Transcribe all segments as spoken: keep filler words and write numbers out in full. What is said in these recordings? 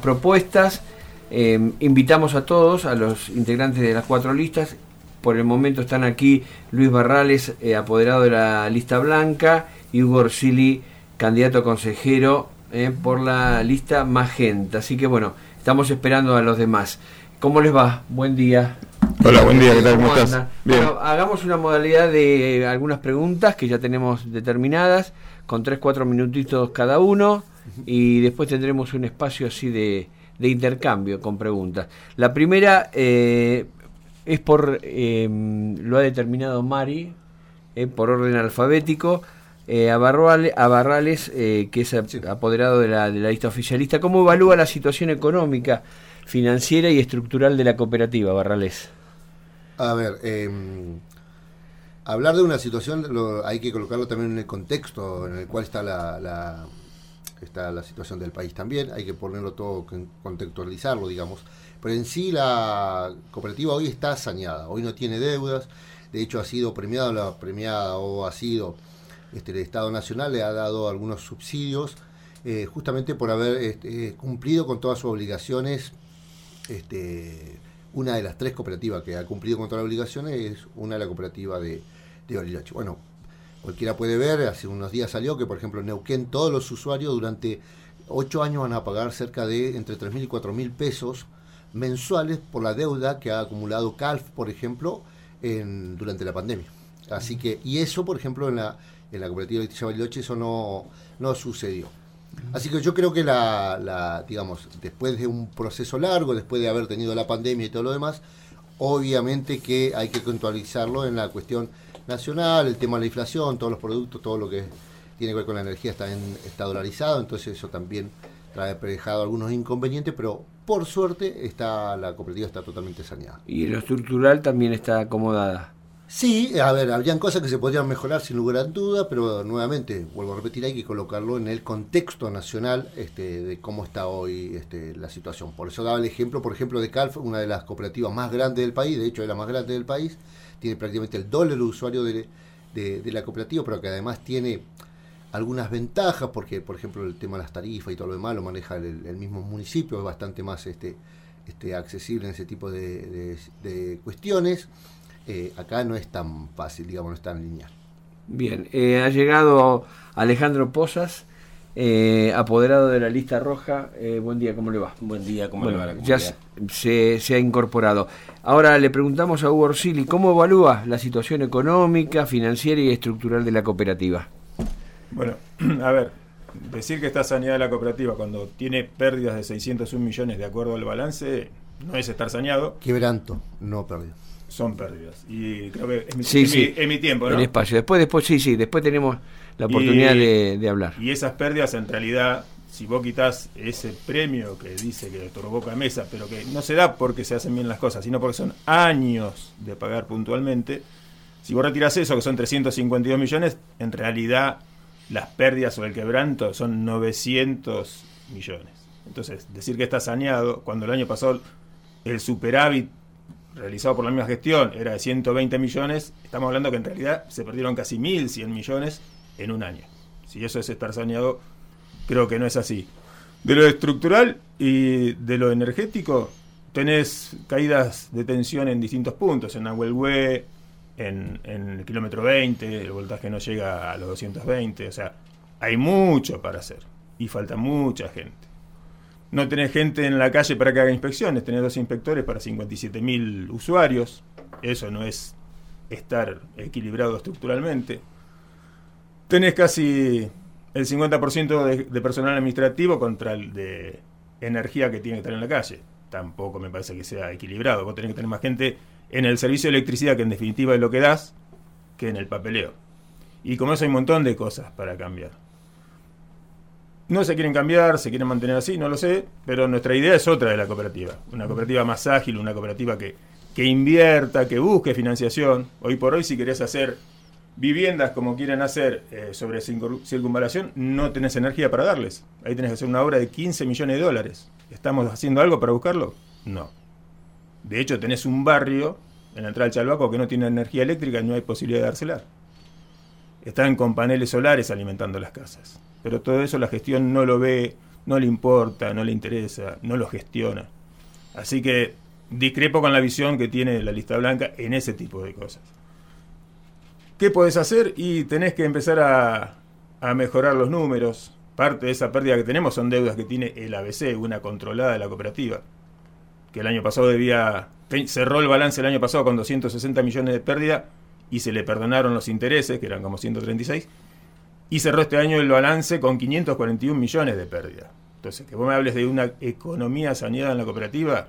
propuestas. Eh, invitamos a todos, a los integrantes de las cuatro listas. Por el momento están aquí Luis Barrales, eh, apoderado de la lista blanca, y Hugo Orsili, candidato a consejero eh, por la lista magenta. Así que bueno, estamos esperando a los demás. ¿Cómo les va? Buen día. Hola, buen día, ¿qué tal? ¿Cómo estás? Bien. Bueno, hagamos una modalidad de eh, algunas preguntas que ya tenemos determinadas, con tres, cuatro minutitos cada uno, y después tendremos un espacio así de, de intercambio con preguntas. La primera eh, es por, eh, lo ha determinado Mari, eh, por orden alfabético, eh, a, Barrales, a Barrales eh, que es apoderado de la, de la lista oficialista. ¿Cómo evalúa la situación económica, financiera y estructural de la cooperativa, Barrales? A ver, eh, hablar de una situación lo, hay que colocarlo también en el contexto en el cual está la, la, está la situación del país también, hay que ponerlo todo, contextualizarlo, digamos. Pero en sí la cooperativa hoy está saneada, hoy no tiene deudas, de hecho ha sido premiada, la premiada o ha sido, este, el Estado Nacional le ha dado algunos subsidios, eh, justamente por haber este, cumplido con todas sus obligaciones. Este, una de las tres cooperativas que ha cumplido con todas las obligaciones es una de la cooperativa de, de Bariloche. Bueno, cualquiera puede ver, hace unos días salió que, por ejemplo, en Neuquén todos los usuarios durante ocho años van a pagar cerca de entre tres mil y cuatro mil pesos mensuales por la deuda que ha acumulado C A L F, por ejemplo, en, durante la pandemia. Así que, y eso, por ejemplo, en la, en la cooperativa de Bariloche, eso no, no sucedió. Así que yo creo que la, la, digamos, después de un proceso largo, después de haber tenido la pandemia y todo lo demás, obviamente que hay que contextualizarlo en la cuestión nacional, el tema de la inflación, todos los productos, todo lo que tiene que ver con la energía está, en, está dolarizado, entonces eso también trae aparejado algunos inconvenientes, pero por suerte está la cooperativa está totalmente saneada. Y lo estructural también está acomodada. Sí, a ver, habrían cosas que se podrían mejorar sin lugar a duda, pero nuevamente, vuelvo a repetir, hay que colocarlo en el contexto nacional este, de cómo está hoy este, la situación. Por eso daba el ejemplo, por ejemplo, de C A L F, una de las cooperativas más grandes del país, de hecho es la más grande del país, tiene prácticamente el doble de usuarios de, de, de la cooperativa, pero que además tiene algunas ventajas, porque por ejemplo el tema de las tarifas y todo lo demás lo maneja el, el mismo municipio, es bastante más este, este, accesible en ese tipo de, de, de cuestiones. Eh, acá no es tan fácil, digamos, no es tan lineal. Bien, eh, ha llegado Alejandro Pozas, eh, apoderado de la lista roja. Eh, buen día, ¿cómo le va? Buen día, ¿cómo bueno, le va la comunidad? Ya se, se ha incorporado. Ahora le preguntamos a Hugo Orsili, ¿cómo evalúa la situación económica, financiera y estructural de la cooperativa? Bueno, a ver, decir que está saneada la cooperativa cuando tiene pérdidas de seiscientos un millones de acuerdo al balance, no es estar saneado. Quebranto, no pérdida. Son pérdidas. Y creo que es mi, sí, es sí. mi, es mi tiempo, ¿no? El espacio. Después, después, sí, sí, después tenemos la oportunidad y, de, de hablar. Y esas pérdidas, en realidad, si vos quitás ese premio que dice que otorgó Camesa, pero que no se da porque se hacen bien las cosas, sino porque son años de pagar puntualmente, si vos retirás eso, que son trescientos cincuenta y dos millones, en realidad las pérdidas o el quebranto son novecientos millones. Entonces, decir que está saneado, cuando el año pasado el superávit realizado por la misma gestión era de ciento veinte millones, estamos hablando que en realidad se perdieron casi mil cien millones en un año. Si eso es estar saneado, creo que no es así. De lo estructural y de lo energético, tenés caídas de tensión en distintos puntos, en Nahuelhue, en, en el kilómetro veinte, el voltaje no llega a los doscientos veinte, o sea, hay mucho para hacer y falta mucha gente. No tenés gente en la calle para que haga inspecciones, tenés dos inspectores para cincuenta y siete mil usuarios, eso no es estar equilibrado estructuralmente. Tenés casi el cincuenta por ciento de, de personal administrativo contra el de energía que tiene que estar en la calle. Tampoco me parece que sea equilibrado. Vos tenés que tener más gente en el servicio de electricidad, que en definitiva es lo que das, que en el papeleo. Y como eso hay un montón de cosas para cambiar. No se quieren cambiar, se quieren mantener así, no lo sé, pero nuestra idea es otra de la cooperativa. Una cooperativa más ágil, una cooperativa que, que invierta, que busque financiación. Hoy por hoy, si querés hacer viviendas como quieren hacer eh, sobre circunvalación, no tenés energía para darles. Ahí tenés que hacer una obra de quince millones de dólares. ¿Estamos haciendo algo para buscarlo? No. De hecho, tenés un barrio en la entrada del Chalbaco que no tiene energía eléctrica y no hay posibilidad de dársela. Están con paneles solares alimentando las casas. Pero todo eso la gestión no lo ve, no le importa, no le interesa, no lo gestiona. Así que discrepo con la visión que tiene la lista blanca en ese tipo de cosas. ¿Qué podés hacer? Y tenés que empezar a, a mejorar los números. Parte de esa pérdida que tenemos son deudas que tiene el A B C, una controlada de la cooperativa, que el año pasado debía, cerró el balance el año pasado con doscientos sesenta millones de pérdida y se le perdonaron los intereses, que eran como ciento treinta y seis, y cerró este año el balance con quinientos cuarenta y un millones de pérdida. Entonces, que vos me hables de una economía saneada en la cooperativa,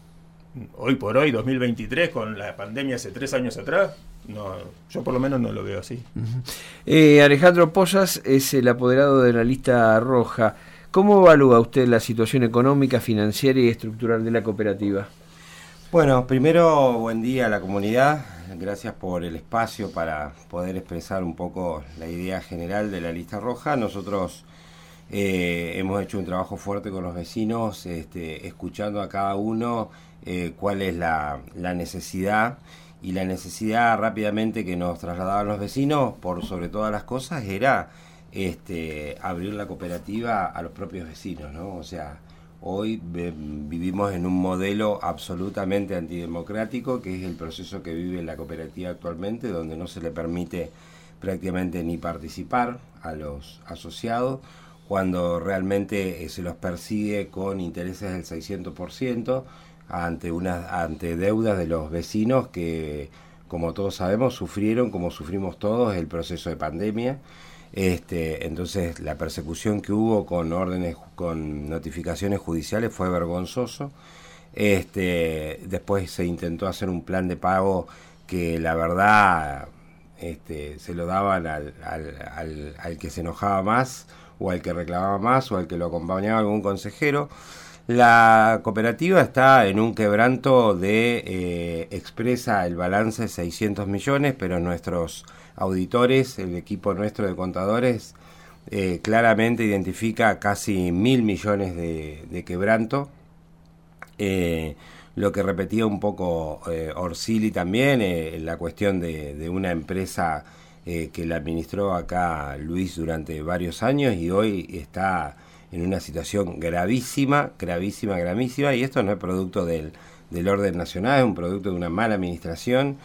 hoy por hoy, dos mil veintitrés, con la pandemia hace tres años atrás, no, yo por lo menos no lo veo así. Uh-huh. eh, Alejandro Pozas es el apoderado de la lista roja. ¿Cómo evalúa usted la situación económica, financiera y estructural de la cooperativa? Bueno, primero, buen día a la comunidad. Gracias por el espacio para poder expresar un poco la idea general de la lista roja. Nosotros eh, hemos hecho un trabajo fuerte con los vecinos, este, escuchando a cada uno eh, cuál es la, la necesidad. Y la necesidad rápidamente que nos trasladaban los vecinos, por sobre todas las cosas, era este, abrir la cooperativa a los propios vecinos, ¿no? O sea, hoy ve, vivimos en un modelo absolutamente antidemocrático, que es el proceso que vive la cooperativa actualmente, donde no se le permite prácticamente ni participar a los asociados, cuando realmente eh, se los persigue con intereses del seiscientos por ciento, ante unas ante deudas de los vecinos que, como todos sabemos, sufrieron, como sufrimos todos, el proceso de pandemia. Este, entonces la persecución que hubo con órdenes, con notificaciones judiciales fue vergonzoso. Este, después se intentó hacer un plan de pago que la verdad este, se lo daban al, al, al, al que se enojaba más, o al que reclamaba más, o al que lo acompañaba algún consejero. La cooperativa está en un quebranto de, eh, expresa el balance seiscientos millones, pero nuestros auditores, el equipo nuestro de contadores, eh, claramente identifica casi mil millones de, de quebranto, eh, lo que repetía un poco eh, Orsili también, eh, la cuestión de, de una empresa eh, que la administró acá Luis durante varios años y hoy está en una situación gravísima, gravísima, gravísima, y esto no es producto del, del orden nacional, es un producto de una mala administración.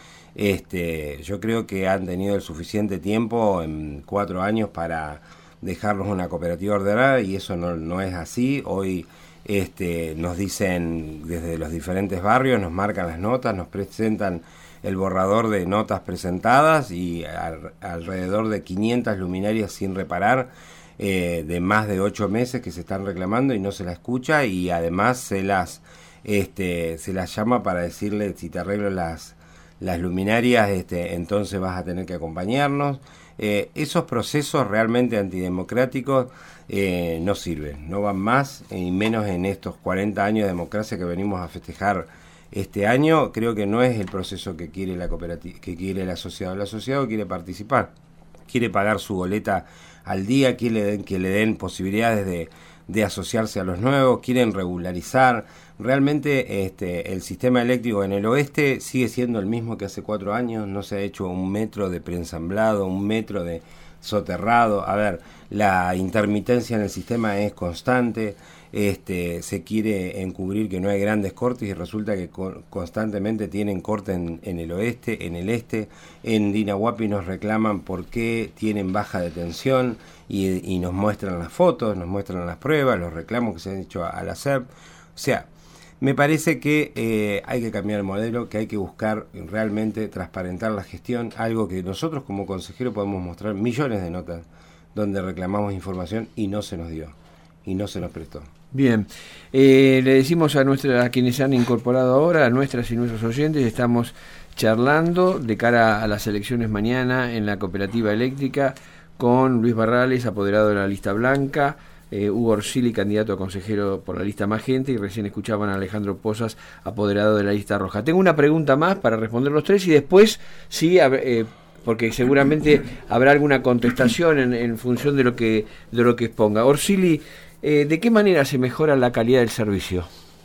Este, yo creo que han tenido el suficiente tiempo, en cuatro años, para dejarnos una cooperativa ordenada, y eso no, no es así. Hoy este, nos dicen desde los diferentes barrios, nos marcan las notas, nos presentan el borrador de notas presentadas, y al, alrededor de quinientas luminarias sin reparar, Eh, de más de ocho meses que se están reclamando y no se la escucha, y además se las este, se las llama para decirle: si te arreglo las, las luminarias, este, entonces vas a tener que acompañarnos. Eh, esos procesos realmente antidemocráticos eh, no sirven, no van más, y menos en estos cuarenta años de democracia que venimos a festejar este año. Creo que no es el proceso que quiere la cooperativa, que quiere el asociado. El asociado quiere participar, quiere pagar su boleta al día, quieren que le den posibilidades de, de asociarse a los nuevos, quieren regularizar. Realmente este, el sistema eléctrico en el oeste sigue siendo el mismo que hace cuatro años, no se ha hecho un metro de preensamblado, un metro de soterrado. A ver, la intermitencia en el sistema es constante. Este, se quiere encubrir que no hay grandes cortes y resulta que co- constantemente tienen corte en, en el oeste, en el este. En Dinahuapi nos reclaman por qué tienen baja de tensión y, y nos muestran las fotos, nos muestran las pruebas, los reclamos que se han hecho a, a la S E P. O sea, me parece que eh, hay que cambiar el modelo, que hay que buscar realmente transparentar la gestión, algo que nosotros como consejero podemos mostrar millones de notas donde reclamamos información y no se nos dio, y no se nos prestó. Bien, eh, le decimos a, nuestra, a quienes se han incorporado ahora, a nuestras y nuestros oyentes, estamos charlando de cara a las elecciones mañana en la cooperativa eléctrica con Luis Barrales, apoderado de la lista blanca, eh, Hugo Orsili, candidato a consejero por la lista Magenta, y recién escuchaban a Alejandro Pozas, apoderado de la lista roja. Tengo una pregunta más para responder los tres y después, sí, eh, porque seguramente habrá alguna contestación en, en función de lo que de lo que exponga. Orsili, Eh, ¿de qué manera se mejora la calidad del servicio?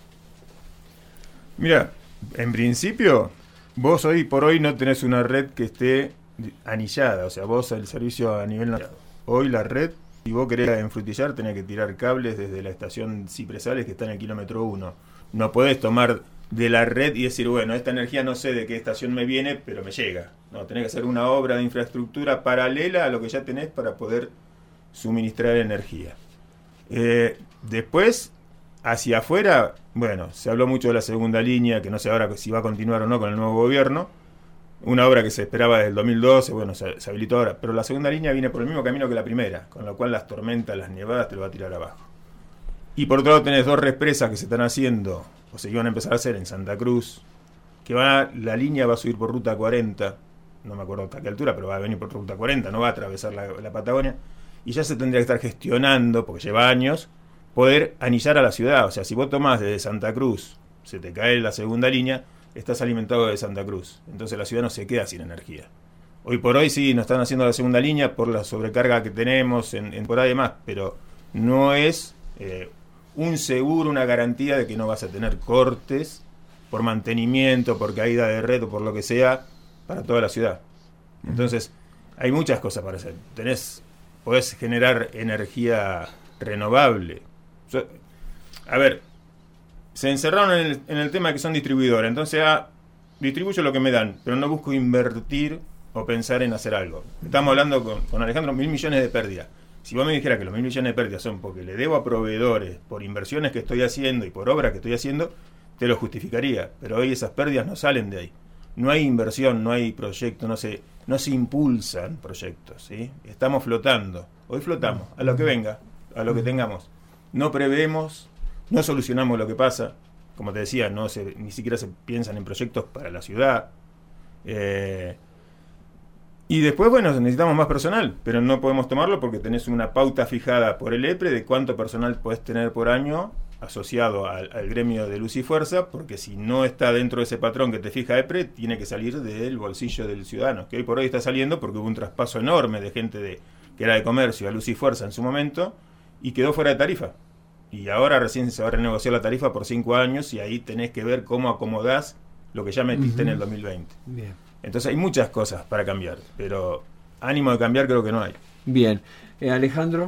Mira, en principio, vos hoy por hoy no tenés una red que esté anillada, o sea, vos el servicio a nivel nacional. Hoy la red Si vos querés enfrutillar, tenés que tirar cables desde la estación Cipresales, que está en el kilómetro uno. No podés tomar de la red y decir, bueno, esta energía no sé de qué estación me viene, pero me llega. No, tenés que hacer una obra de infraestructura paralela a lo que ya tenés para poder suministrar energía. Eh, después, hacia afuera, bueno, se habló mucho de la segunda línea, que no sé ahora si va a continuar o no con el nuevo gobierno. Una obra que se esperaba desde el dos mil doce, bueno, se, se habilitó ahora, pero la segunda línea viene por el mismo camino que la primera, con lo cual las tormentas, las nevadas te lo va a tirar abajo. Y por otro lado tenés dos represas que se están haciendo, o se iban a empezar a hacer en Santa Cruz, que va a, la línea va a subir por ruta cuarenta, no me acuerdo hasta qué altura, pero va a venir por ruta cuarenta, no va a atravesar la, la Patagonia, y ya se tendría que estar gestionando, porque lleva años, poder anillar a la ciudad. O sea, si vos tomás desde Santa Cruz, se te cae la segunda línea, estás alimentado de Santa Cruz. Entonces la ciudad no se queda sin energía. Hoy por hoy sí, nos están haciendo la segunda línea por la sobrecarga que tenemos en, en por ahí demás, pero no es eh, un seguro, una garantía de que no vas a tener cortes por mantenimiento, por caída de red o por lo que sea, para toda la ciudad. Entonces, hay muchas cosas para hacer. Tenés, podés generar energía renovable. A ver, se encerraron en el, en el tema de que son distribuidores. Entonces, ah, distribuyo lo que me dan, pero no busco invertir o pensar en hacer algo. Estamos hablando con, con Alejandro, mil millones de pérdidas. Si vos me dijeras que los mil millones de pérdidas son porque le debo a proveedores por inversiones que estoy haciendo y por obras que estoy haciendo, te lo justificaría. Pero hoy esas pérdidas no salen de ahí. No hay inversión, no hay proyecto, no se, no se impulsan proyectos, ¿sí? Estamos flotando. Hoy flotamos, a lo que venga, a lo que tengamos. No prevemos, no solucionamos lo que pasa. Como te decía, no se, ni siquiera se piensan en proyectos para la ciudad. Eh, y después, bueno, necesitamos más personal, pero no podemos tomarlo porque tenés una pauta fijada por el EPRE de cuánto personal podés tener por año asociado al, al gremio de Luz y Fuerza, porque si no está dentro de ese patrón que te fija EPRE, tiene que salir del bolsillo del ciudadano, que hoy por hoy está saliendo porque hubo un traspaso enorme de gente de que era de comercio a Luz y Fuerza en su momento, y quedó fuera de tarifa. Y ahora recién se va a renegociar la tarifa por cinco años, y ahí tenés que ver cómo acomodás lo que ya metiste uh-huh. en el dos mil veinte. Bien. Entonces hay muchas cosas para cambiar, pero ánimo de cambiar creo que no hay. Bien. Eh, Alejandro,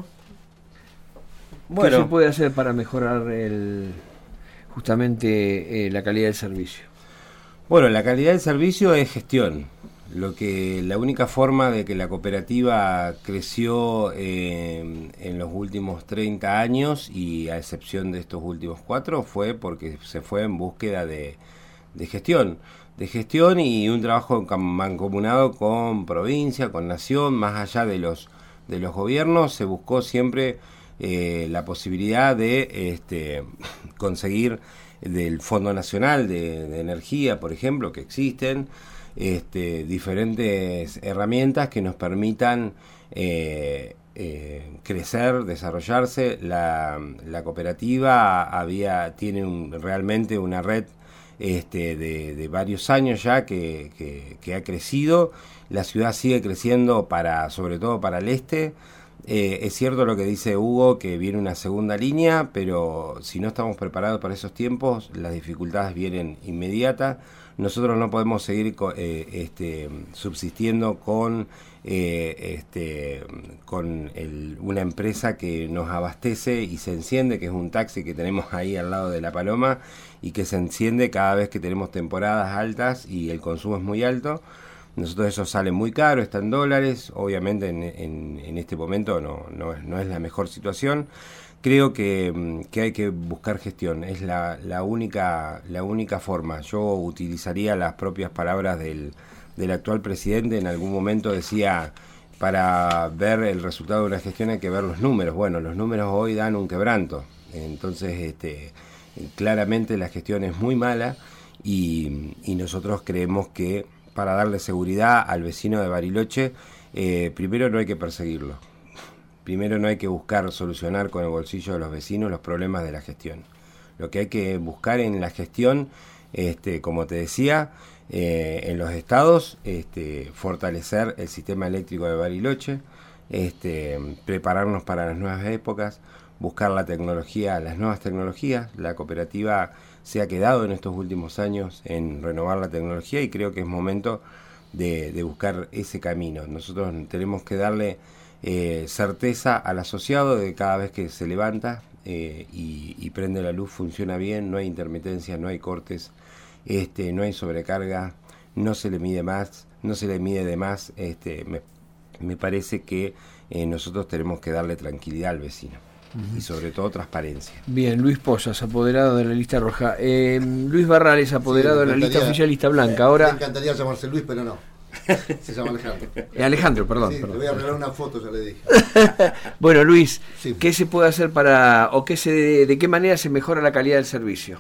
bueno, ¿qué se puede hacer para mejorar el, justamente eh, la calidad del servicio? Bueno, la calidad del servicio es gestión. Lo que la única forma de que la cooperativa creció eh, en los últimos treinta años, y a excepción de estos últimos cuatro, fue porque se fue en búsqueda de, de gestión. de gestión y un trabajo mancomunado con provincia, con nación, más allá de los de los gobiernos. Se buscó siempre eh, la posibilidad de este, conseguir del Fondo Nacional de, de Energía, por ejemplo, que existen este, diferentes herramientas que nos permitan eh, eh, crecer, desarrollarse. La, la cooperativa había tiene un, realmente una red Este, de, de varios años ya que, que, que ha crecido. La ciudad sigue creciendo, para sobre todo para el este. Eh, es cierto lo que dice Hugo, que viene una segunda línea, pero si no estamos preparados para esos tiempos, las dificultades vienen inmediatas. Nosotros no podemos seguir eh, este, subsistiendo con eh, este, con el, una empresa que nos abastece y se enciende, que es un taxi que tenemos ahí al lado de La Paloma, y que se enciende cada vez que tenemos temporadas altas y el consumo es muy alto. Nosotros eso sale muy caro, está en dólares. Obviamente en, en, en este momento no, no, es, no es la mejor situación. Creo que, que hay que buscar gestión, es la, la, única, la única forma. Yo utilizaría las propias palabras del, del actual presidente. En algún momento decía, para ver el resultado de una gestión hay que ver los números. Bueno, los números hoy dan un quebranto. Entonces, este, claramente la gestión es muy mala, y, y nosotros creemos que para darle seguridad al vecino de Bariloche, eh, primero no hay que perseguirlo. Primero no hay que buscar solucionar con el bolsillo de los vecinos los problemas de la gestión. Lo que hay que buscar en la gestión, este, como te decía, eh, en los estados, este, fortalecer el sistema eléctrico de Bariloche, este, prepararnos para las nuevas épocas, buscar la tecnología, las nuevas tecnologías. La cooperativa se ha quedado en estos últimos años en renovar la tecnología, y creo que es momento de, de buscar ese camino. Nosotros tenemos que darle eh, certeza al asociado de que cada vez que se levanta eh, y, y prende la luz funciona bien, no hay intermitencia, no hay cortes, este, no hay sobrecarga, no se le mide más, no se le mide de más. Este, me, me parece que eh, nosotros tenemos que darle tranquilidad al vecino. Uh-huh. Y sobre todo transparencia. Bien, Luis Pozas, apoderado de la lista roja. Eh, Luis Barrales, apoderado sí, de la lista oficial lista blanca. Ahora, me encantaría llamarse Luis, pero no. Se llama Alejandro. Eh, Alejandro, perdón. Sí, perdón. Te voy a regalar una foto, ya le dije. Bueno, Luis, sí. ¿qué se puede hacer para, o qué se, de qué manera se mejora la calidad del servicio?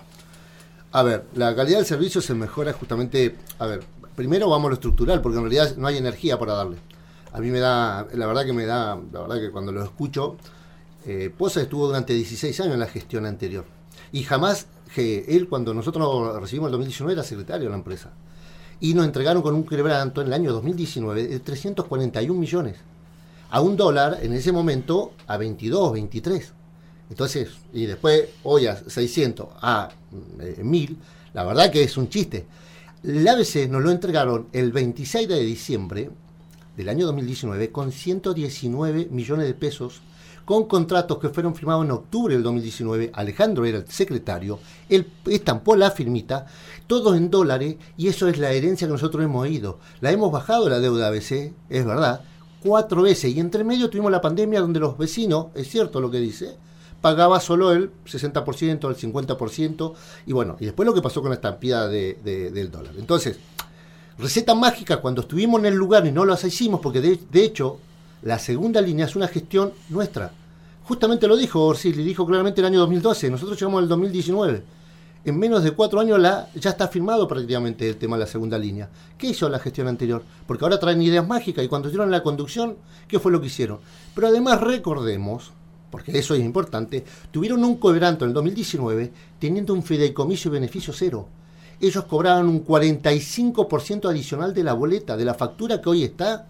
A ver, la calidad del servicio se mejora justamente, a ver, primero vamos a lo estructural, porque en realidad no hay energía para darle. A mí me da, la verdad que me da, la verdad que cuando lo escucho, eh, Pozas estuvo durante dieciséis años en la gestión anterior. Y jamás, que él cuando nosotros recibimos el dos mil diecinueve era secretario de la empresa. Y nos entregaron con un quebranto en el año dos mil diecinueve de trescientos cuarenta y un millones. A un dólar en ese momento a veintidós, veintitrés. Entonces, y después hoy a seiscientos, a eh, mil, la verdad que es un chiste. El A B C nos lo entregaron el veintiséis de diciembre del año dos mil diecinueve con ciento diecinueve millones de pesos, con contratos que fueron firmados en octubre del dos mil diecinueve. Alejandro era el secretario, él estampó la firmita, todos en dólares, y eso es la herencia que nosotros hemos ido. La hemos bajado la deuda A B C, es verdad, cuatro veces, y entre medio tuvimos la pandemia donde los vecinos, es cierto lo que dice, pagaba solo el sesenta por ciento, el cincuenta por ciento, y bueno, y después lo que pasó con la estampida de, de, del dólar. Entonces, receta mágica, cuando estuvimos en el lugar y no las hicimos, porque de, de hecho, la segunda línea es una gestión nuestra. Justamente lo dijo Orsili, dijo claramente el año dos mil doce, nosotros llegamos al dos mil diecinueve. En menos de cuatro años la, ya está firmado prácticamente el tema de la segunda línea. ¿Qué hizo la gestión anterior? Porque ahora traen ideas mágicas y cuando estuvieron en la conducción, ¿qué fue lo que hicieron? Pero además recordemos, porque eso es importante, tuvieron un quebranto en el dos mil diecinueve teniendo un fideicomiso y beneficio cero. Ellos cobraban un cuarenta y cinco por ciento adicional de la boleta, de la factura que hoy está,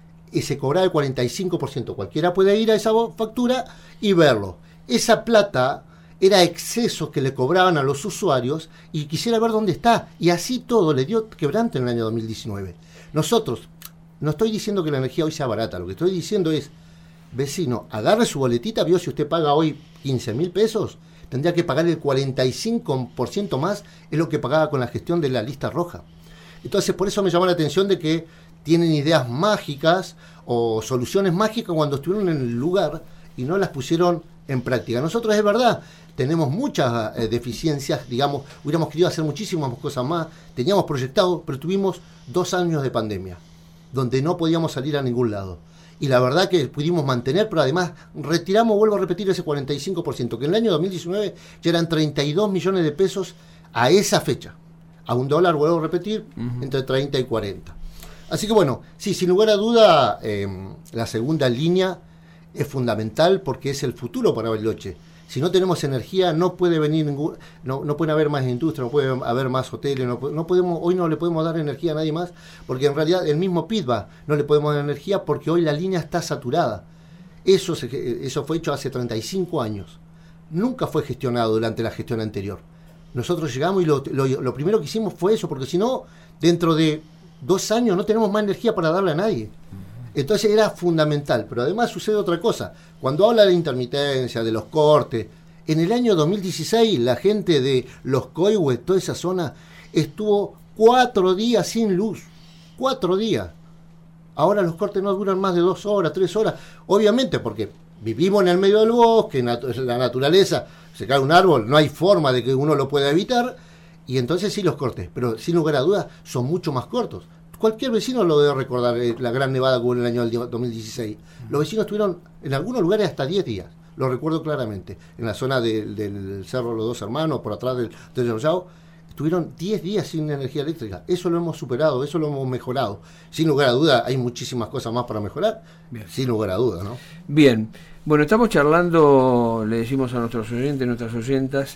y se cobraba el cuarenta y cinco por ciento. Cualquiera puede ir a esa factura y verlo. Esa plata era exceso que le cobraban a los usuarios y quisiera ver dónde está. Y así todo le dio quebranto en el año dos mil diecinueve. Nosotros, no estoy diciendo que la energía hoy sea barata, lo que estoy diciendo es, vecino, agarre su boletita, vio si usted paga hoy quince mil pesos, tendría que pagar el cuarenta y cinco por ciento más, es lo que pagaba con la gestión de la lista roja. Entonces, por eso me llamó la atención de que tienen ideas mágicas o soluciones mágicas cuando estuvieron en el lugar y no las pusieron en práctica. Nosotros, es verdad, tenemos muchas eh, deficiencias, digamos, hubiéramos querido hacer muchísimas cosas más, teníamos proyectado, pero tuvimos dos años de pandemia, donde no podíamos salir a ningún lado. Y la verdad que pudimos mantener, pero además retiramos, vuelvo a repetir, ese cuarenta y cinco por ciento, que en el año dos mil diecinueve ya eran treinta y dos millones de pesos a esa fecha. A un dólar, vuelvo a repetir, uh-huh. entre treinta y cuarenta. Así que bueno, sí, sin lugar a duda, eh, la segunda línea es fundamental porque es el futuro para Bariloche. Si no tenemos energía, no puede venir ningún, no, no puede haber más industria, no puede haber más hoteles, no, no podemos, hoy no le podemos dar energía a nadie más, porque en realidad el mismo Pitba no le podemos dar energía porque hoy la línea está saturada. Eso, se, eso fue hecho hace treinta y cinco años. Nunca fue gestionado durante la gestión anterior. Nosotros llegamos y lo, lo, lo primero que hicimos fue eso, porque si no, dentro de dos años no tenemos más energía para darle a nadie. Entonces era fundamental, pero además sucede otra cosa. Cuando habla de intermitencia, de los cortes, en el año dos mil dieciséis la gente de Los Coihues, toda esa zona, estuvo cuatro días sin luz. Cuatro días. Ahora los cortes no duran más de dos horas, tres horas. Obviamente porque vivimos en el medio del bosque, nat- la naturaleza, se cae un árbol, no hay forma de que uno lo pueda evitar, y entonces sí los cortes, pero sin lugar a dudas son mucho más cortos. Cualquier vecino lo debe recordar, eh, la gran nevada que hubo en el año dos mil dieciséis. Los vecinos estuvieron en algunos lugares hasta diez días, lo recuerdo claramente. En la zona de, del Cerro Los Dos Hermanos, por atrás del, del Yao, estuvieron diez días sin energía eléctrica. Eso lo hemos superado, eso lo hemos mejorado. Sin lugar a duda, hay muchísimas cosas más para mejorar. Bien. Sin lugar a duda, ¿no? Bien. Bueno, estamos charlando, le decimos a nuestros oyentes, nuestras oyentas,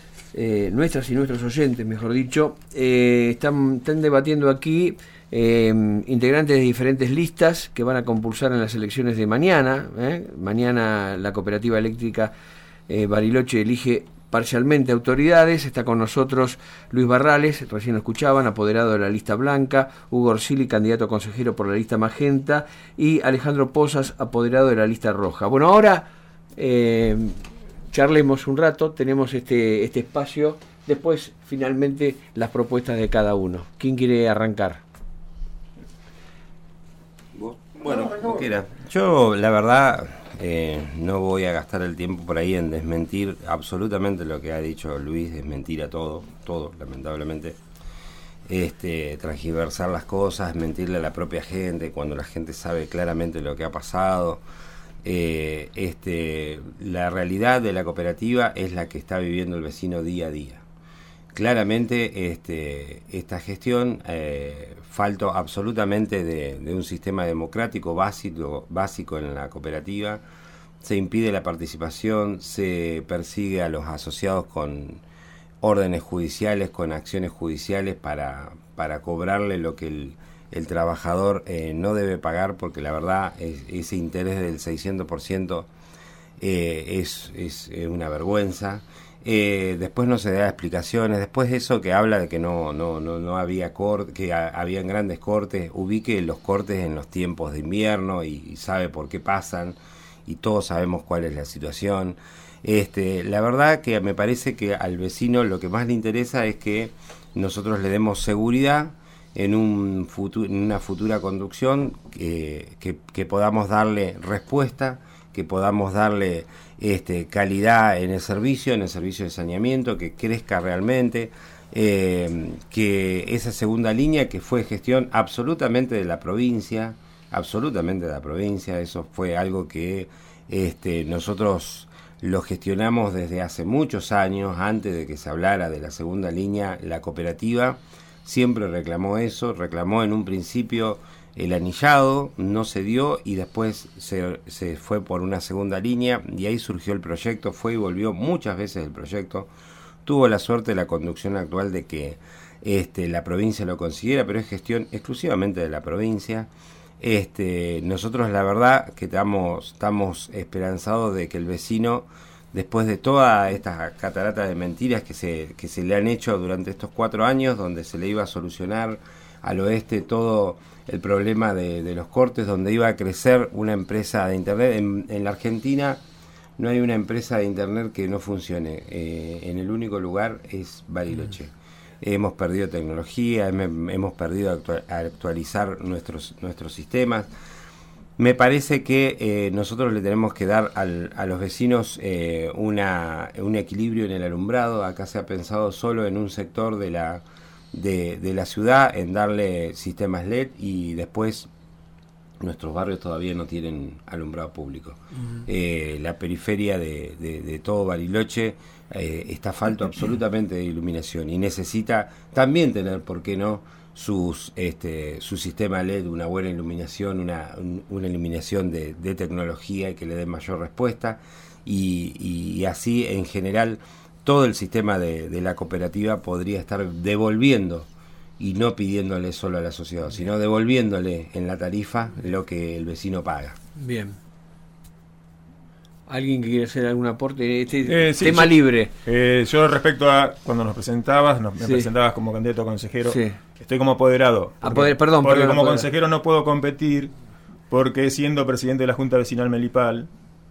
eh, nuestras y nuestros oyentes, mejor dicho, eh, están, están debatiendo aquí eh, integrantes de diferentes listas que van a compulsar en las elecciones de mañana. ¿eh? Mañana la Cooperativa Eléctrica eh, Bariloche elige parcialmente autoridades. Está con nosotros Luis Barrales, recién lo escuchaban, apoderado de la lista blanca, Hugo Orsili, candidato a consejero por la lista magenta, y Alejandro Pozas, apoderado de la lista roja. Bueno, ahora eh, charlemos un rato, tenemos este, este espacio, después finalmente las propuestas de cada uno. ¿Quién quiere arrancar? Bueno, como quiera. Yo, la verdad, eh, no voy a gastar el tiempo por ahí en desmentir absolutamente lo que ha dicho Luis, desmentir a todo, todo, lamentablemente. Este, transgiversar las cosas, mentirle a la propia gente cuando la gente sabe claramente lo que ha pasado. Eh, este, la realidad de la cooperativa es la que está viviendo el vecino día a día. Claramente este, esta gestión eh, faltó absolutamente de, de un sistema democrático básico, básico en la cooperativa. Se impide la participación, se persigue a los asociados con órdenes judiciales, con acciones judiciales para, para cobrarle lo que el, el trabajador eh, no debe pagar, porque la verdad es, ese interés del seiscientos por ciento eh, es, es una vergüenza. Eh, después no se da explicaciones, después de eso que habla de que no no no, no había corte, que ha, habían grandes cortes, ubique los cortes en los tiempos de invierno y, y sabe por qué pasan y todos sabemos cuál es la situación. Este, la verdad que me parece que al vecino lo que más le interesa es que nosotros le demos seguridad en un futuro, en una futura conducción, que, que, que podamos darle respuesta, que podamos darle este, calidad en el servicio, en el servicio de saneamiento, que crezca realmente, eh, que esa segunda línea que fue gestión absolutamente de la provincia, absolutamente de la provincia, eso fue algo que este, nosotros lo gestionamos desde hace muchos años, antes de que se hablara de la segunda línea. La cooperativa siempre reclamó eso, reclamó en un principio el anillado, no se dio y después se, se fue por una segunda línea y ahí surgió el proyecto, fue y volvió muchas veces el proyecto. Tuvo la suerte de la conducción actual de que este, la provincia lo consiguiera, pero es gestión exclusivamente de la provincia. Este, nosotros la verdad que estamos, estamos esperanzados de que el vecino, después de todas estas cataratas de mentiras que se, que se le han hecho durante estos cuatro años, donde se le iba a solucionar al oeste todo el problema de, de los cortes, donde iba a crecer una empresa de internet. En, en la Argentina no hay una empresa de internet que no funcione. Eh, en el único lugar es Bariloche. Mm. Hemos perdido tecnología, hem, hemos perdido actual, actualizar nuestros, nuestros sistemas. Me parece que eh, nosotros le tenemos que dar al, a los vecinos eh, una, un equilibrio en el alumbrado. Acá se ha pensado solo en un sector de la De, de la ciudad, en darle sistemas L E D, y después nuestros barrios todavía no tienen alumbrado público. Uh-huh. Eh, la periferia de, de, de todo Bariloche eh, está falto absolutamente de iluminación y necesita también tener, ¿por qué no?, sus este su sistema L E D, una buena iluminación, una, un, una iluminación de, de tecnología que le dé mayor respuesta, y, y, y así en general todo el sistema de, de la cooperativa podría estar devolviendo, y no pidiéndole solo a la sociedad, sino devolviéndole en la tarifa lo que el vecino paga. Bien. ¿Alguien que quiere hacer algún aporte? Este eh, sí, tema yo, libre. Eh, yo respecto a cuando nos presentabas, nos, me sí. presentabas como candidato a consejero, sí. Estoy como apoderado. Porque, Apoder, perdón, porque perdón, como apoderado. consejero no puedo competir, porque siendo presidente de la Junta Vecinal Melipal,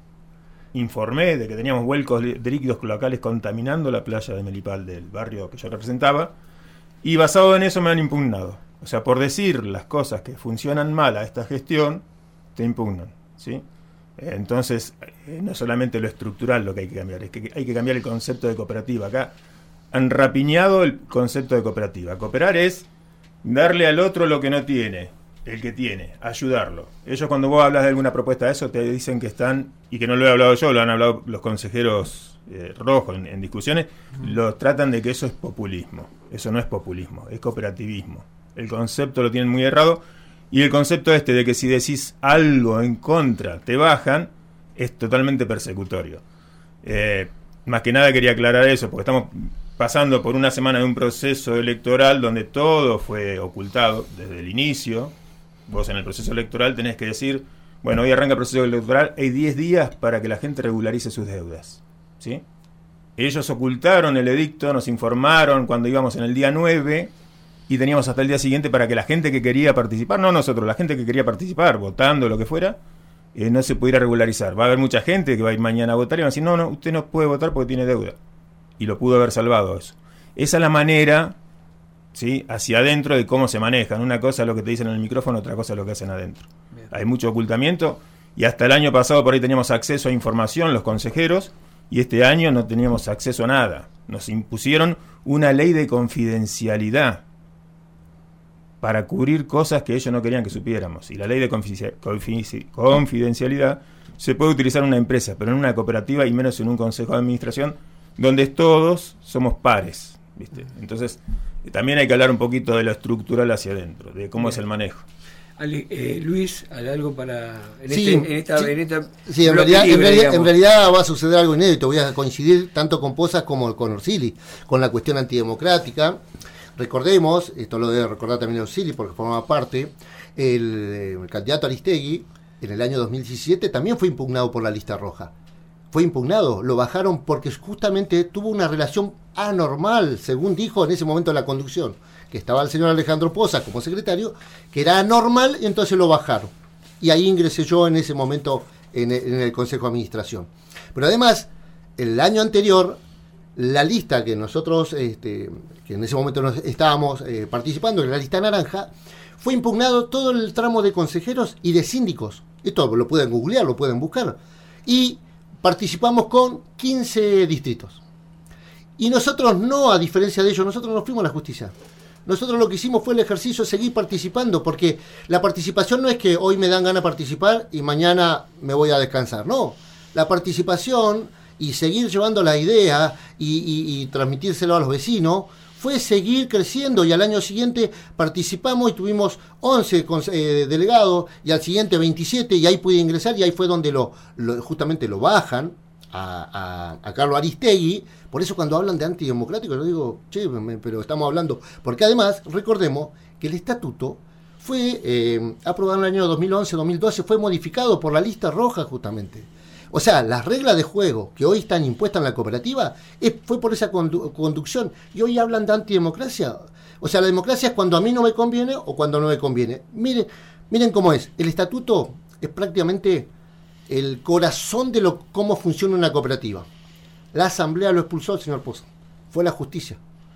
informé de que teníamos vuelcos de líquidos locales contaminando la playa de Melipal, del barrio que yo representaba, y basado en eso me han impugnado. O sea, por decir las cosas que funcionan mal a esta gestión, te impugnan, ¿sí? Entonces, eh, no solamente lo estructural lo que hay que cambiar, es que hay que cambiar el concepto de cooperativa. Acá han rapiñado el concepto de cooperativa. Cooperar es darle al otro lo que no tiene, el que tiene, ayudarlo. Ellos, cuando vos hablas de alguna propuesta de eso, te dicen que están, y que no lo he hablado yo, lo han hablado los consejeros eh, rojos en, en discusiones, mm. lo tratan de que eso es populismo. Eso no es populismo, es cooperativismo. El concepto lo tienen muy errado, y el concepto este de que si decís algo en contra te bajan, es totalmente persecutorio. Eh, más que nada quería aclarar eso, porque estamos pasando por una semana de un proceso electoral donde todo fue ocultado desde el inicio. Vos en el proceso electoral tenés que decir, bueno, hoy arranca el proceso electoral, hay diez días para que la gente regularice sus deudas, ¿sí? ellos ocultaron el edicto, nos informaron cuando íbamos en el día nueve y teníamos hasta el día siguiente para que la gente que quería participar, no nosotros, la gente que quería participar, votando, lo que fuera, eh, no se pudiera regularizar. Va a haber mucha gente que va a ir mañana a votar y va a decir, no, no, usted no puede votar porque tiene deuda. Y lo pudo haber salvado eso. Esa es la manera, ¿sí?, hacia adentro de cómo se manejan. Una cosa es lo que te dicen en el micrófono, otra cosa es lo que hacen adentro. Bien. Hay mucho ocultamiento y hasta el año pasado por ahí teníamos acceso a información los consejeros y este año no teníamos acceso a nada. Nos impusieron una ley de confidencialidad para cubrir cosas que ellos no querían que supiéramos. Y la ley de confidencialidad se puede utilizar en una empresa, pero en una cooperativa y menos en un consejo de administración donde todos somos pares, ¿viste? Entonces, también hay que hablar un poquito de lo estructural hacia adentro, de cómo Bien. es el manejo. Ale, eh, Luis, ¿algo para en, sí, este, en esta, sí, en esta sí, en realidad, libre, en, realidad, en realidad va a suceder algo inédito. Voy a coincidir tanto con Posas como con Orsili, con la cuestión antidemocrática. Recordemos, esto lo debe recordar también Orsili porque formaba parte, el, el candidato Aristegui en el año dos mil diecisiete también fue impugnado por la lista roja. Fue impugnado, lo bajaron porque justamente tuvo una relación anormal, según dijo en ese momento la conducción, que estaba el señor Alejandro Posas como secretario, que era anormal y entonces lo bajaron. Y ahí ingresé yo en ese momento en el, en el Consejo de Administración. Pero además, el año anterior, la lista que nosotros, este, que en ese momento nos estábamos eh, participando, en la lista naranja, fue impugnado todo el tramo de consejeros y de síndicos. Esto lo pueden googlear, lo pueden buscar. Y participamos con quince distritos. Y nosotros no, a diferencia de ellos, nosotros no fuimos a la justicia. Nosotros lo que hicimos fue el ejercicio de seguir participando, porque la participación no es que hoy me dan ganas de participar y mañana me voy a descansar. No, la participación y seguir llevando la idea y, y, y transmitírselo a los vecinos fue seguir creciendo, y al año siguiente participamos y tuvimos once eh, delegados, y al siguiente veintisiete, y ahí pude ingresar, y ahí fue donde lo, lo justamente lo bajan a, a, a Carlos Aristegui. Por eso cuando hablan de antidemocrático yo digo, che, pero estamos hablando, porque además recordemos que el estatuto fue eh, aprobado en el año dos mil once dos mil doce, fue modificado por la lista roja justamente. O sea, las reglas de juego que hoy están impuestas en la cooperativa es, fue por esa condu- conducción. Y hoy hablan de antidemocracia. O sea, la democracia es cuando a mí no me conviene o cuando no me conviene. Miren, miren cómo es. El estatuto es prácticamente el corazón de lo cómo funciona una cooperativa. La asamblea lo expulsó el señor Poza. Fue la justicia.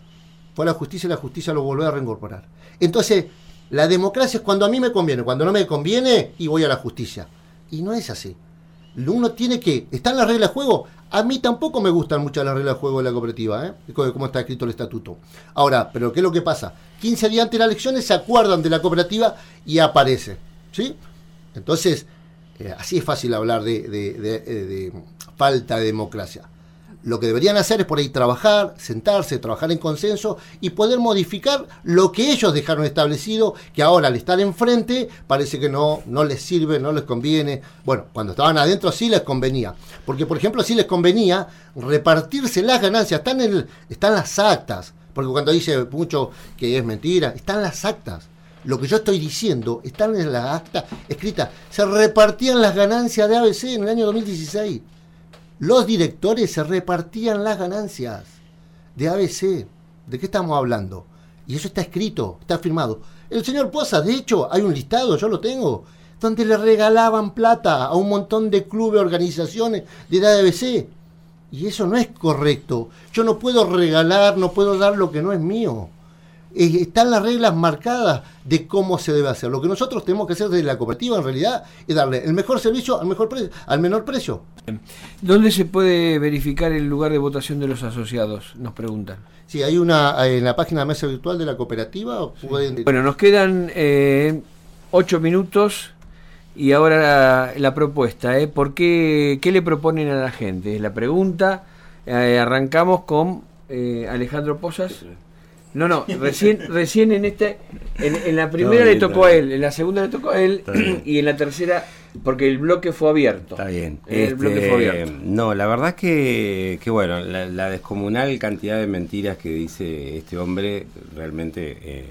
Fue la justicia y la justicia lo volvió a reincorporar. Entonces, la democracia es cuando a mí me conviene. Cuando no me conviene, y voy a la justicia. Y no es así. Uno tiene que... ¿Están las reglas de juego? A mí tampoco me gustan mucho las reglas de juego de la cooperativa, ¿eh? Como está escrito el estatuto. Ahora, ¿pero qué es lo que pasa? quince días antes de las elecciones se acuerdan de la cooperativa y aparece, ¿sí? Entonces, eh, así es fácil hablar de, de, de, de, de falta de democracia. Lo que deberían hacer es por ahí trabajar, sentarse, trabajar en consenso y poder modificar lo que ellos dejaron establecido, que ahora al estar enfrente parece que no, no les sirve, no les conviene. Bueno, cuando estaban adentro sí les convenía. Porque, por ejemplo, sí les convenía repartirse las ganancias. Están, en el, están las actas. Porque cuando dice mucho que es mentira, están las actas. Lo que yo estoy diciendo, están en la acta escrita. Se repartían las ganancias de A B C en el año dos mil dieciséis. Los directores se repartían las ganancias de A B C. ¿De qué estamos hablando? Y eso está escrito, está firmado. El señor Poza, de hecho, hay un listado, yo lo tengo, donde le regalaban plata a un montón de clubes, organizaciones de la A B C. Y eso no es correcto. Yo no puedo regalar, no puedo dar lo que no es mío. Eh, están las reglas marcadas de cómo se debe hacer. Lo que nosotros tenemos que hacer desde la cooperativa en realidad es darle el mejor servicio al mejor precio, al menor precio. ¿Dónde se puede verificar el lugar de votación de los asociados? Nos preguntan. Sí, hay una en la página de mesa virtual de la cooperativa. Sí. Pueden... Bueno, nos quedan eh, ocho minutos y ahora la, la propuesta. ¿eh? ¿Por qué, qué le proponen a la gente? Es la pregunta. Eh, arrancamos con eh, Alejandro Posas. No, no, recién recién en este en, en la primera bien, le tocó a él, en la segunda le tocó a él y en la tercera, porque el bloque fue abierto. Está bien. El este, bloque fue abierto. No, la verdad es que, que bueno, la, la descomunal cantidad de mentiras que dice este hombre realmente eh,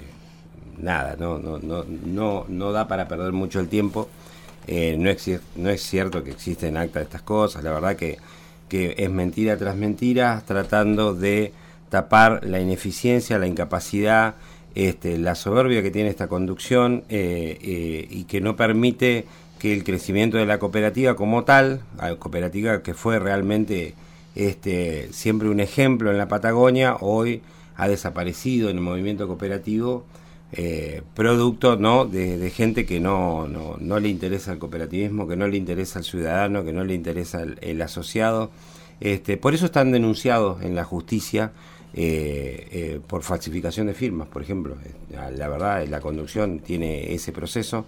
nada, no, no, no, no, no da para perder mucho el tiempo. Eh, no, es, no es cierto que existen actas de estas cosas, la verdad que que es mentira tras mentira, tratando de tapar la ineficiencia, la incapacidad, este, la soberbia que tiene esta conducción eh, eh, y que no permite que el crecimiento de la cooperativa como tal, la cooperativa que fue realmente este, siempre un ejemplo en la Patagonia, hoy ha desaparecido en el movimiento cooperativo, eh, producto ¿no? de, de gente que no, no, no le interesa el cooperativismo, que no le interesa el ciudadano, que no le interesa el, el asociado. Este, por eso están denunciados en la justicia eh, eh, por falsificación de firmas, por ejemplo. La verdad, la conducción tiene ese proceso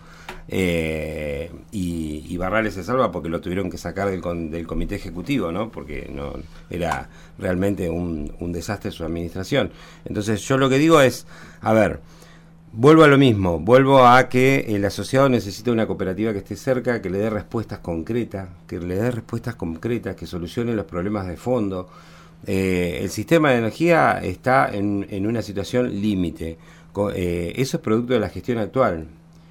eh, y, y Barrales se salva porque lo tuvieron que sacar del, del comité ejecutivo, ¿no? Porque no era realmente un, un desastre su administración. Entonces yo lo que digo es, a ver, vuelvo a lo mismo, vuelvo a que el asociado necesita una cooperativa que esté cerca, que le dé respuestas concretas, que le dé respuestas concretas, que solucione los problemas de fondo. Eh, el sistema de energía está en, en una situación límite. Eh, eso es producto de la gestión actual.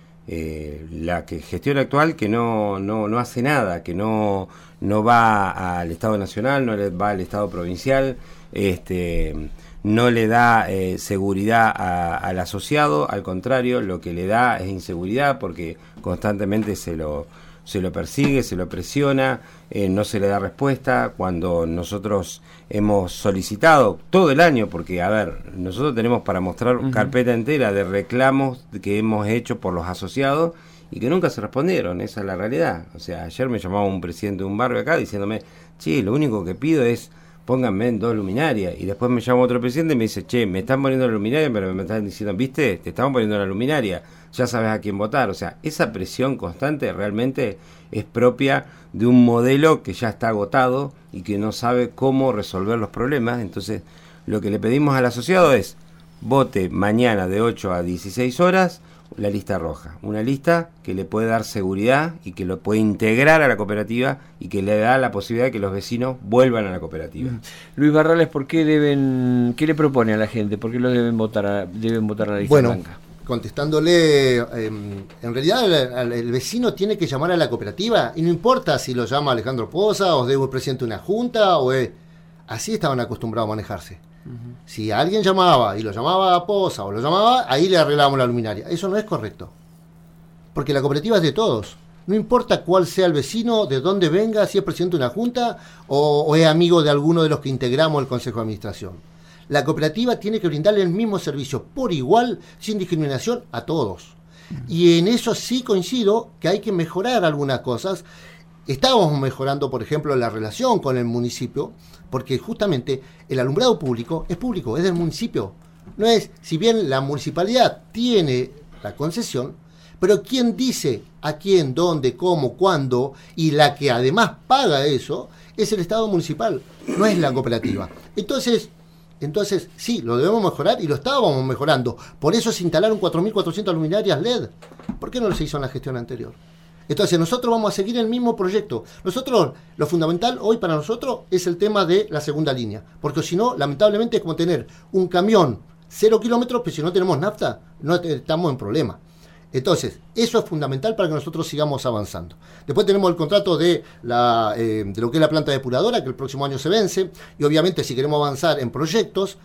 Eh, la que gestión actual que no, no, no hace nada, que no, no va al Estado Nacional, no le va al Estado Provincial, este... no le da eh, seguridad a, al asociado, al contrario, lo que le da es inseguridad porque constantemente se lo, se lo persigue, se lo presiona, eh, no se le da respuesta cuando nosotros hemos solicitado todo el año, porque a ver, nosotros tenemos para mostrar uh-huh. carpeta entera de reclamos que hemos hecho por los asociados y que nunca se respondieron, esa es la realidad. O sea, ayer me llamaba un presidente de un barrio acá diciéndome, che, lo único que pido es pónganme en dos luminarias, y después me llama otro presidente y me dice, che, me están poniendo la luminaria, pero me están diciendo, viste, te estamos poniendo la luminaria, ya sabes a quién votar. O sea, esa presión constante realmente es propia de un modelo que ya está agotado y que no sabe cómo resolver los problemas. Entonces, lo que le pedimos al asociado es, vote mañana de ocho a dieciséis horas, la lista roja, una lista que le puede dar seguridad y que lo puede integrar a la cooperativa y que le da la posibilidad de que los vecinos vuelvan a la cooperativa. Luis Barrales, ¿por qué deben, qué le propone a la gente? ¿Por qué lo deben votar a, deben votar a la lista bueno, blanca? Contestándole, eh, en realidad el, el vecino tiene que llamar a la cooperativa y no importa si lo llama Alejandro Poza o debe el presidente de una junta o es, así estaban acostumbrados a manejarse. Uh-huh. Si alguien llamaba y lo llamaba a Poza o lo llamaba, ahí le arreglábamos la luminaria. Eso no es correcto. Porque la cooperativa es de todos. No importa cuál sea el vecino, de dónde venga, si es presidente de una junta o, o es amigo de alguno de los que integramos el Consejo de Administración. La cooperativa tiene que brindarle el mismo servicio por igual, sin discriminación, a todos. Uh-huh. Y en eso sí coincido que hay que mejorar algunas cosas. Estábamos mejorando, por ejemplo, la relación con el municipio, porque justamente el alumbrado público es público, es del municipio. No es, si bien la municipalidad tiene la concesión, pero quien dice a quién, dónde, cómo, cuándo, y la que además paga eso, es el Estado municipal, no es la cooperativa. Entonces, entonces sí, lo debemos mejorar y lo estábamos mejorando. Por eso se instalaron cuatro mil cuatrocientas luminarias L E D. ¿Por qué no lo se hizo en la gestión anterior? Entonces nosotros vamos a seguir el mismo proyecto. Nosotros, lo fundamental hoy para nosotros es el tema de la segunda línea, porque si no, lamentablemente es como tener un camión cero kilómetros, pero si no tenemos nafta, no estamos en problema. Entonces, eso es fundamental para que nosotros sigamos avanzando. Después tenemos el contrato de, la, eh, de lo que es la planta depuradora, que el próximo año se vence, y obviamente si queremos avanzar en proyectos,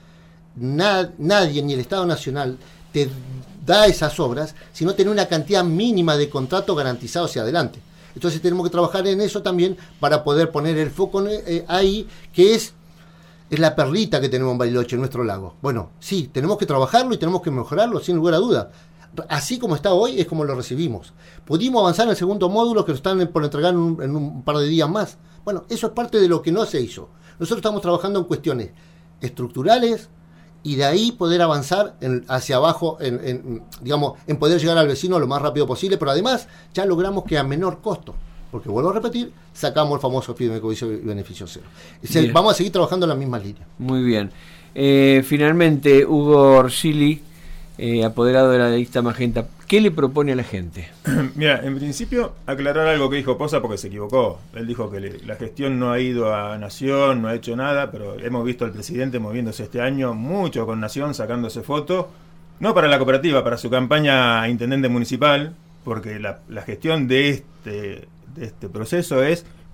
na, nadie, ni el Estado Nacional, te da esas obras si no tiene una cantidad mínima de contratos garantizados hacia adelante. Entonces tenemos que trabajar en eso también para poder poner el foco eh, ahí, que es, es la perlita que tenemos en Bariloche, en nuestro lago. Bueno, sí, tenemos que trabajarlo y tenemos que mejorarlo sin lugar a dudas. Así como está hoy es como lo recibimos. Pudimos avanzar en el segundo módulo que lo están por entregar en un, en un par de días más. Bueno, eso es parte de lo que no se hizo. Nosotros estamos trabajando en cuestiones estructurales y de ahí poder avanzar en, hacia abajo, en, en, digamos, en poder llegar al vecino lo más rápido posible, pero además ya logramos que a menor costo, porque vuelvo a repetir, sacamos el famoso fideicomiso y beneficio cero. Se, vamos a seguir trabajando en la misma línea. Muy bien. Eh, finalmente, Hugo Orsili, eh, apoderado de la lista Magenta, ¿qué le propone a la gente? Mira, en principio, aclarar algo que dijo Poza porque se equivocó. Él dijo que le, la gestión no ha ido a Nación, no ha hecho nada, pero hemos visto al presidente moviéndose este año mucho con Nación, sacándose fotos, no para la cooperativa, para su campaña a intendente municipal, porque la, la gestión de este, de este proceso es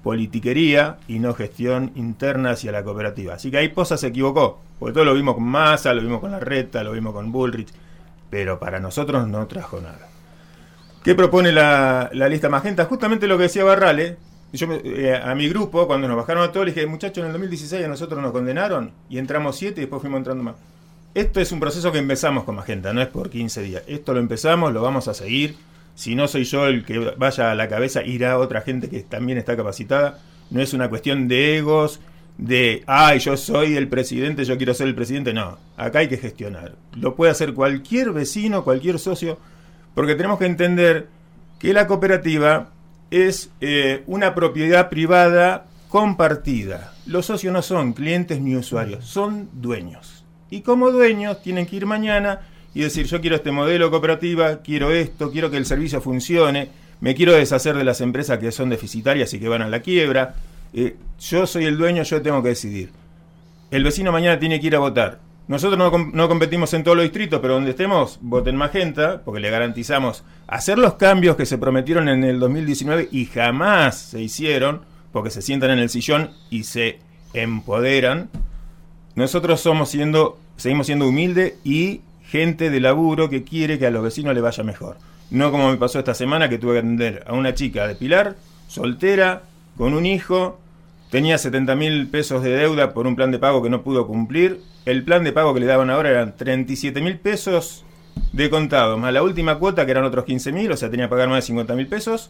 politiquería y no gestión interna hacia la cooperativa. Así que ahí Poza se equivocó, porque todo lo vimos con Massa, lo vimos con Larreta, lo vimos con Bullrich, pero para nosotros no trajo nada. ¿Qué propone la, la lista Magenta? Justamente lo que decía Barrales. Yo eh, a mi grupo, cuando nos bajaron a todos, le dije, muchachos, en el dos mil dieciséis a nosotros nos condenaron y entramos siete y después fuimos entrando más. Esto es un proceso que empezamos con Magenta, no es por quince días. Esto lo empezamos, lo vamos a seguir. Si no soy yo el que vaya a la cabeza, irá otra gente que también está capacitada. No es una cuestión de egos, de, ay, yo soy el presidente, yo quiero ser el presidente. No, acá hay que gestionar. Lo puede hacer cualquier vecino, cualquier socio, porque tenemos que entender que la cooperativa es eh, una propiedad privada compartida. Los socios no son clientes ni usuarios, son dueños. Y como dueños tienen que ir mañana y decir, yo quiero este modelo cooperativa, quiero esto, quiero que el servicio funcione, me quiero deshacer de las empresas que son deficitarias y que van a la quiebra. Eh, yo soy el dueño, yo tengo que decidir. El vecino mañana tiene que ir a votar. Nosotros no, no competimos en todos los distritos, pero donde estemos, voten Magenta, porque le garantizamos hacer los cambios que se prometieron en el dos mil diecinueve y jamás se hicieron, porque se sientan en el sillón y se empoderan. Nosotros somos siendo, seguimos siendo humildes y gente de laburo que quiere que a los vecinos les vaya mejor. No como me pasó esta semana, que tuve que atender a una chica de Pilar, soltera, con un hijo, tenía setenta mil pesos de deuda por un plan de pago que no pudo cumplir. El plan de pago que le daban ahora eran treinta y siete mil pesos de contado, más la última cuota que eran otros quince mil, o sea, tenía que pagar más de cincuenta mil pesos.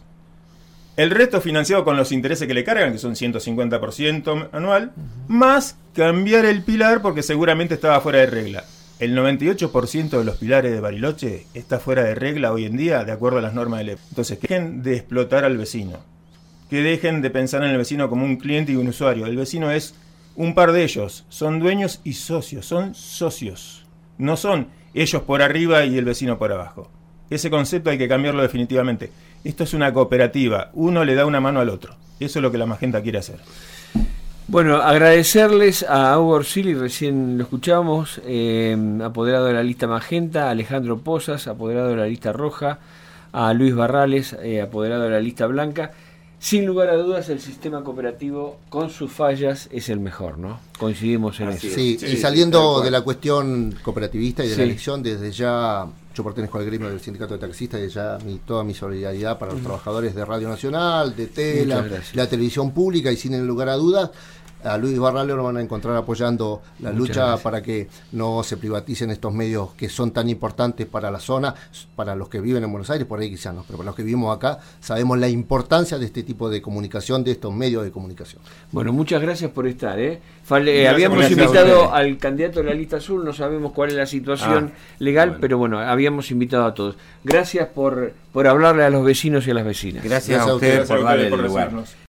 El resto financiado con los intereses que le cargan, que son ciento cincuenta por ciento anual, más cambiar el pilar porque seguramente estaba fuera de regla. El noventa y ocho por ciento de los pilares de Bariloche está fuera de regla hoy en día, de acuerdo a las normas del E P. Entonces, que dejen de explotar al vecino, que dejen de pensar en el vecino como un cliente y un usuario. El vecino es un par de ellos, son dueños y socios, son socios. No son ellos por arriba y el vecino por abajo. Ese concepto hay que cambiarlo definitivamente. Esto es una cooperativa, uno le da una mano al otro. Eso es lo que la Magenta quiere hacer. Bueno, agradecerles a Hugo Orsili, recién lo escuchamos, eh, apoderado de la lista Magenta, a Alejandro Pozas, apoderado de la lista Roja, a Luis Barrales, eh, apoderado de la lista Blanca. Sin lugar a dudas, el sistema cooperativo, con sus fallas, es el mejor, ¿no? Coincidimos en Así eso. Sí, sí, y saliendo de la cuestión cooperativista y de sí. la elección, desde ya, yo pertenezco al gremio del sindicato de taxistas, y ya mi, toda mi solidaridad para los uh-huh. trabajadores de Radio Nacional, de Tela, la televisión pública, y sin lugar a dudas, a Luis Barrales lo van a encontrar apoyando la Muchas lucha gracias. Para que no se privaticen estos medios que son tan importantes para la zona, para los que viven en Buenos Aires, por ahí quizás no, pero para los que vivimos acá, sabemos la importancia de este tipo de comunicación, de estos medios de comunicación. Bueno, muchas gracias por estar. ¿eh? Fale, gracias, habíamos gracias invitado al candidato de la lista azul, no sabemos cuál es la situación ah, legal, bueno. pero bueno, habíamos invitado a todos. Gracias por, por hablarle a los vecinos y a las vecinas. Gracias, gracias a ustedes por darle el lugar.